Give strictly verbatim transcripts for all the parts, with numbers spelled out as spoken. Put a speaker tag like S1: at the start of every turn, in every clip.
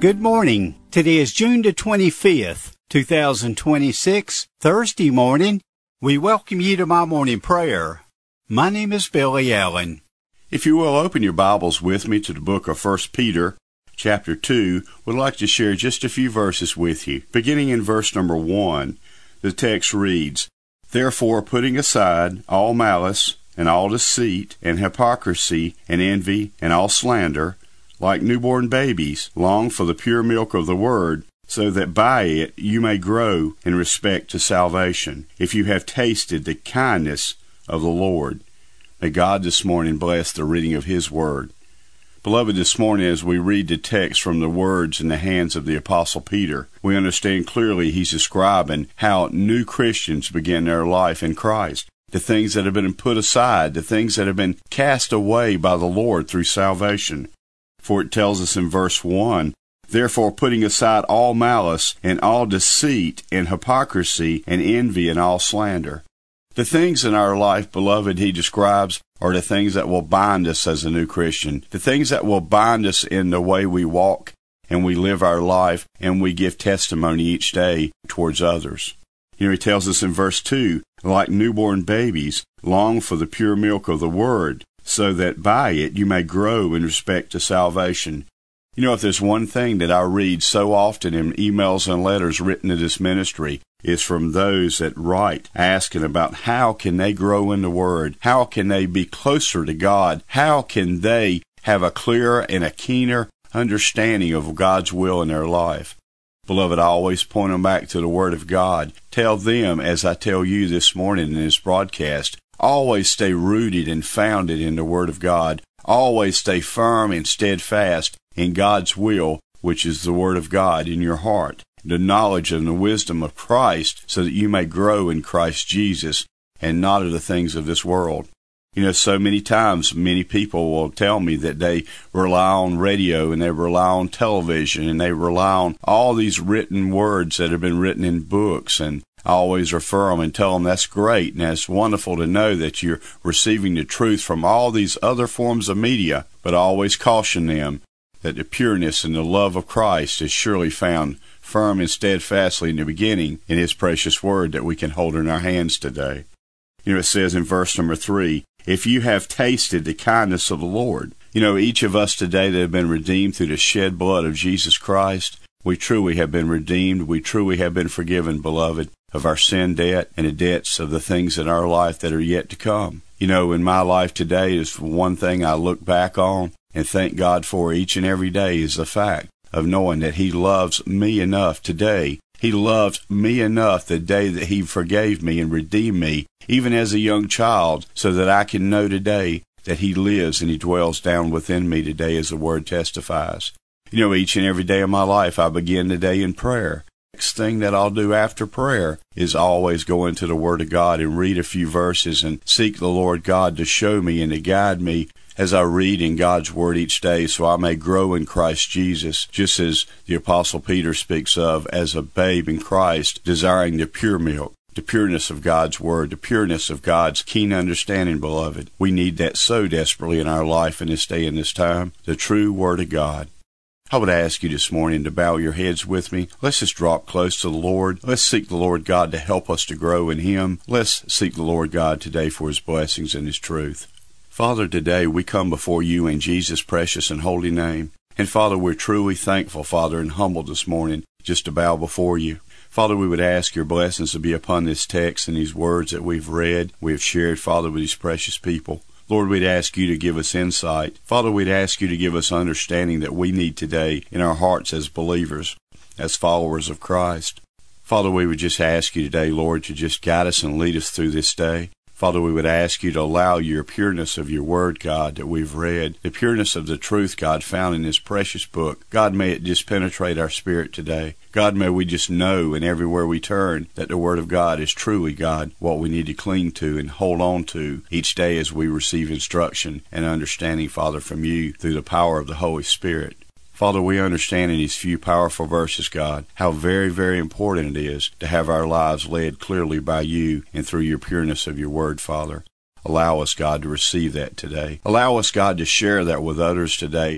S1: Good morning. Today is June the twenty-fifth, two thousand twenty-six, Thursday morning. We welcome you to my morning prayer. My name is Billy Allen.
S2: If you will open your Bibles with me to the book of First Peter, chapter two, we'd like to share just a few verses with you. Beginning in verse number one, the text reads, "Therefore, putting aside all malice, and all deceit, and hypocrisy, and envy, and all slander, like newborn babies, long for the pure milk of the word, so that by it you may grow in respect to salvation, if you have tasted the kindness of the Lord." May God this morning bless the reading of His Word. Beloved, this morning as we read the text from the words in the hands of the Apostle Peter, we understand clearly he's describing how new Christians begin their life in Christ. The things that have been put aside, the things that have been cast away by the Lord through salvation. For it tells us in verse one, "Therefore putting aside all malice, and all deceit, and hypocrisy, and envy, and all slander." The things in our life, beloved, he describes, are the things that will bind us as a new Christian. The things that will bind us in the way we walk and we live our life and we give testimony each day towards others. You know, he tells us in verse two, "Like newborn babies, long for the pure milk of the word, so that by it you may grow in respect to salvation." You know, if there's one thing that I read so often in emails and letters written to this ministry, is from those that write asking about how can they grow in the Word, how can they be closer to God, how can they have a clearer and a keener understanding of God's will in their life. Beloved, I always point them back to the Word of God. Tell them, as I tell you this morning in this broadcast, always stay rooted and founded in the Word of God. Always stay firm and steadfast in God's will, which is the Word of God in your heart. The knowledge and the wisdom of Christ, so that you may grow in Christ Jesus and not of the things of this world. You know, so many times many people will tell me that they rely on radio and they rely on television and they rely on all these written words that have been written in books, and I always refer them and tell them that's great and that's wonderful to know that you're receiving the truth from all these other forms of media, but I always caution them that the pureness and the love of Christ is surely found firm and steadfastly in the beginning in His precious Word that we can hold in our hands today. You know, it says in verse number three, "If you have tasted the kindness of the Lord." You know, each of us today that have been redeemed through the shed blood of Jesus Christ, we truly have been redeemed. We truly have been forgiven, beloved, of our sin debt and the debts of the things in our life that are yet to come. You know, in my life today is one thing I look back on and thank God for each and every day is the fact of knowing that He loves me enough today. He loved me enough the day that He forgave me and redeemed me, even as a young child, so that I can know today that He lives and He dwells down within me today as the Word testifies. You know, each and every day of my life I begin the day in prayer. Next thing that I'll do after prayer is always go into the Word of God and read a few verses and seek the Lord God to show me and to guide me as I read in God's Word each day, so I may grow in Christ Jesus, just as the Apostle Peter speaks of as a babe in Christ, desiring the pure milk, the pureness of God's Word, the pureness of God's keen understanding, beloved. We need that so desperately in our life in this day and this time, the true Word of God. I would ask you this morning to bow your heads with me. Let's just drop close to the Lord. Let's seek the Lord God to help us to grow in Him. Let's seek the Lord God today for His blessings and His truth. Father, today we come before You in Jesus' precious and holy name. And Father, we're truly thankful, Father, and humbled this morning just to bow before You. Father, we would ask Your blessings to be upon this text and these words that we've read, we have shared, Father, with these precious people. Lord, we'd ask You to give us insight. Father, we'd ask You to give us understanding that we need today in our hearts as believers, as followers of Christ. Father, we would just ask You today, Lord, to just guide us and lead us through this day. Father, we would ask You to allow Your pureness of Your Word, God, that we've read, the pureness of the truth, God, found in this precious book. God, may it just penetrate our spirit today. God, may we just know and everywhere we turn that the Word of God is truly, God, what we need to cling to and hold on to each day as we receive instruction and understanding, Father, from You through the power of the Holy Spirit. Father, we understand in these few powerful verses, God, how very, very important it is to have our lives led clearly by You and through Your pureness of Your Word, Father. Allow us, God, to receive that today. Allow us, God, to share that with others today.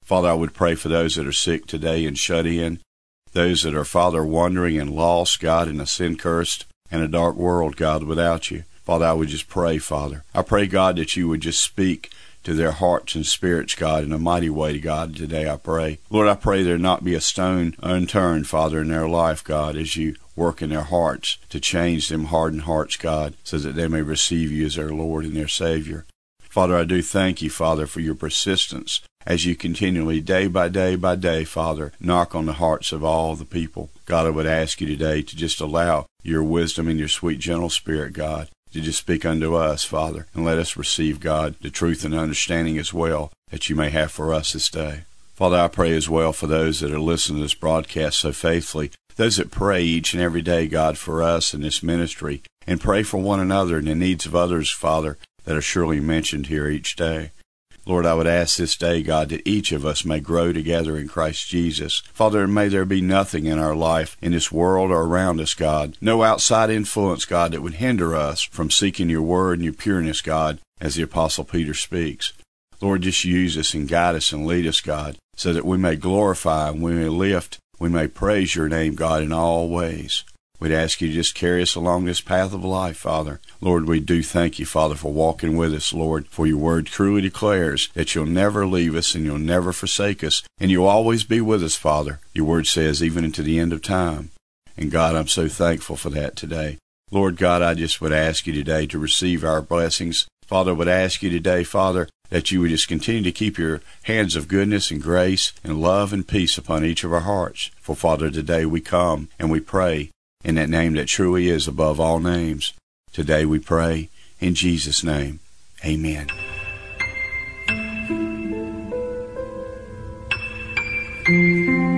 S2: Father, I would pray for those that are sick today and shut in, those that are, Father, wandering and lost, God, in a sin-cursed and a dark world, God, without you. Father, I would just pray, Father. I pray, God, that you would just speak to their hearts and spirits, God, in a mighty way, God, today I pray. Lord, I pray there not be a stone unturned, Father, in their life, God, as you work in their hearts to change them hardened hearts, God, so that they may receive you as their Lord and their Savior. Father, I do thank you, Father, for your persistence as you continually, day by day by day, Father, knock on the hearts of all the people. God, I would ask you today to just allow your wisdom and your sweet, gentle spirit, God, to just speak unto us, Father, and let us receive, God, the truth and understanding as well that you may have for us this day. Father, I pray as well for those that are listening to this broadcast so faithfully, those that pray each and every day, God, for us in this ministry, and pray for one another and the needs of others, Father, that are surely mentioned here each day. Lord, I would ask this day, God, that each of us may grow together in Christ Jesus. Father, and may there be nothing in our life, in this world or around us, God, no outside influence, God, that would hinder us from seeking your word and your pureness, God, as the Apostle Peter speaks. Lord, just use us and guide us and lead us, God, so that we may glorify and we may lift, we may praise your name, God, in all ways. We'd ask you to just carry us along this path of life, Father. Lord, we do thank you, Father, for walking with us, Lord, for your word truly declares that you'll never leave us and you'll never forsake us, and you'll always be with us, Father. Your word says, even into the end of time. And God, I'm so thankful for that today. Lord God, I just would ask you today to receive our blessings. Father, I would ask you today, Father, that you would just continue to keep your hands of goodness and grace and love and peace upon each of our hearts. For, Father, today we come and we pray in that name that truly is above all names. Today we pray in Jesus' name. Amen.
S3: Mm-hmm.